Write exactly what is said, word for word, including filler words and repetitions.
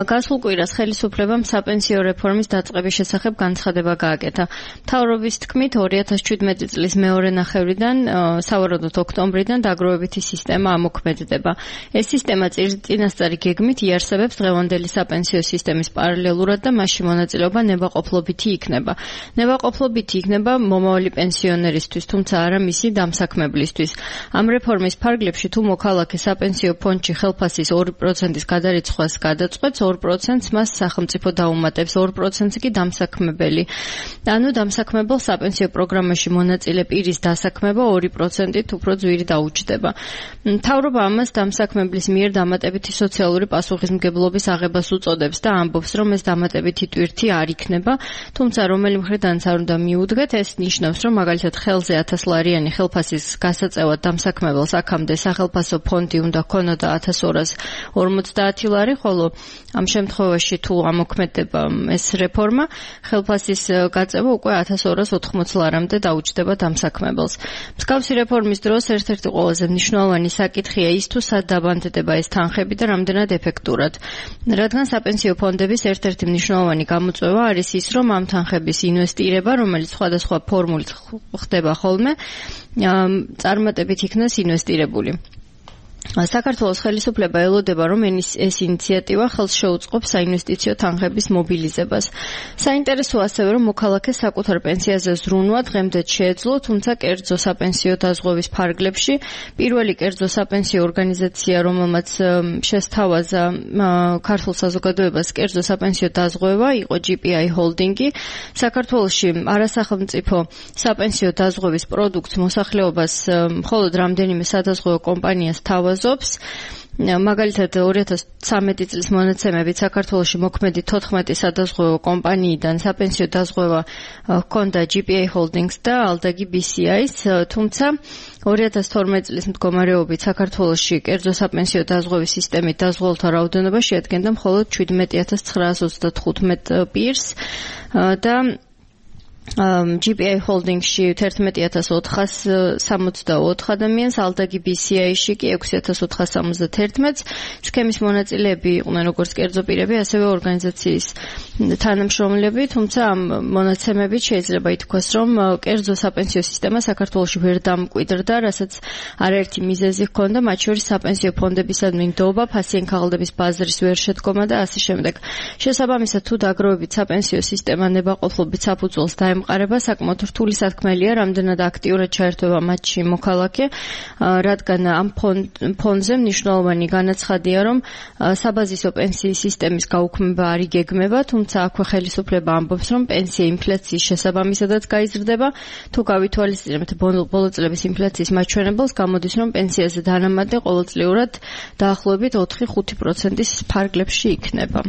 გასულ კვირას ხელისუფლებამ საპენსიო რეფორმის დაწყების შესახებ განცხადება გააკეთა. მთავრობის თქმით, ორი ათას შვიდმეტი წლის მეორე ნახევრიდან, სავარაუდოდ ოქტომბრიდან დაგროვებითი სისტემა ამოქმედდება. ეს სისტემა წინასწარი გეგმით იარსებებს დღევანდელი საპენსიო სისტემის პარალელურად და მასში მონაწილეობა ნებაყოფლობითი იქნება. ნებაყოფლობითი იქნება მომავალი პენსიონერისთვის, თუმცა არა მისი დამსაქმებლისთვის. ამ რეფორმის ფარგლებში თუ მოქალაქე საპენსიო ფონდში ხელფასის ორი პროცენტის გადარიცხვას გადაწყვეტს, ორ პროცენტს მას სახელმწიფო დაუმატებს, ორ პროცენტს კი დამსაქმებელი. ანუ დამსაქმებელ საპენსიო პროგრამაში მონაწილე პირის დასაქმება ორი პროცენტით უფრო ძვირი დაუჯდება. მთავრობა ამას დამსაქმებლის მიერ დამატებითი სოციალური პასუხისმგებლობის აღებას უწოდებს და ამბობს, რომ ეს დამატებითი ტვირთი არ იქნება, თუმცა რომელი მხრიდანაც არ უნდა მიუდგეთ, ეს ნიშნავს, რომ მაგალითად ხელზე ათას ლარიანი ხელფასის გასაწევად დამსაქმებელს აქამდე სახელფასო ფონდი უნდა ქონოდა ათას ორას ორმოცდაათი ლარი, ხოლო ამ შემთხვევაში თუ ამოქმედება ეს რეფორმა, ხელფასის გაწევა უკვე ათას ორას ოთხმოცი ლარამდე დაუჯდება დამსაქმებელს. მსგავსი რეფორმის დროს ერთ-ერთი ყველაზე მნიშვნელოვანი საკითხია ის, თუ სად დაბანდება ეს თანხები და რამდენად ეფექტურად. რადგან საპენსიო ფონდების ერთ-ერთი მნიშვნელოვანი გამოწვევა არის ის, რომ ამ თანხების ინვესტირება, რომელიც სხვადასხვა ფორმულით ხდება ხოლმე, წარმატებით იქნას ინვესტირებული. საქართველოს ხელისუფლება ელოდება, რომ ეს ინიციატივა ხელს შეუწყობს საინვესტიციო თანხების მობილიზებას. საინტერესოა ასევე, რომ მოქალაქე საკუთარ პენსიაზე ზრუნვა დღემდე შეეძლო, თუმცა კერძო საპენსიო დაზღვევის ფარგლებში პირველი კერძო საპენსიო ორგანიზაცია, რომელმაც შესთავაზა ქართულ საზოგადოებას კერძო საპენსიო დაზღვევა, იყო ჯი პი აი ჰოლდინგი. საქართველოში არასახელმწიფო საპენსიო დაზღვევის პროდუქტს მოსახლეობას მხოლოდ რამდენიმე სადაზღვევო კომპანიას თავაზობს. მაგალითად ორი ათას ცხრამეტი წლის მონაცემებით საქართველოში მოქმედი თოთხმეტი სადაზღვევო კომპანიიდან საპენსიო დაზღვევა ჰქონდა ჯი პი აი ჰოლდინგს და ალდაგი ბი სი აის, თუმცა ორი ათას თორმეტი წლის მდგომარეობით საქართველოში კერძო საპენსიო დაზღვევის სისტემით დაზღვეულთა რაოდენობა შეადგენდა მხოლოდ შვიდმეტი ათას ცხრაას ოცდათხუთმეტ პირს და ჯი პი აი ჰოლდინგში თერთმეტი ათას ოთხას სამოცდაოთხ ადამიანს, ალდაგი ბი სი აიში კი ექვსი ათას ოთხას სამოცდათერთმეტს. სქემის მონაწილეები იყვნენ როგორც კერძო პირები, ასევე ორგანიზაციის თანამშრომლები, თუმცა ამ მონაცემებით შეიძლება ითქვას, რომ კერძო საპენსიო სისტემა საქართველოში ვერ დამკვიდრდა, რასაც არაერთი მიზეზი ჰქონდა, მათ შორის საპენსიო ფონდებისადმი ნდობა, ფასიან ქაღალდების ბაზრის ვერ შედგომა და ასე შემდეგ. შესაბამისად, თუ დაგროვებით საპენსიო სისტემა ნებაყოფლობით საფუძველს დაემყარება, საკმაოდ რთული სათქმელია, რამდენად აქტიურად ჩაერთვება მათში მოქალაქე, რადგან ამ ფონდზე მნიშვნელოვანი განაცხადია, რომ საბაზისო პენსიის სისტემის გაუქმება არ იგეგმება, თუმცა აქვე ხელისუფლება ამბობს, რომ პენსია ინფლაციის შესაბამისადაც გაიზრდება. თუ გავითვალისწინებთ ბოლო წლების ინფლაციის მაჩვენებელს, გამოდის, რომ პენსიაზე დანამატი ყოველწლიურად დაახლოებით ოთხი ხუთი პროცენტის ფარგლებში იქნება.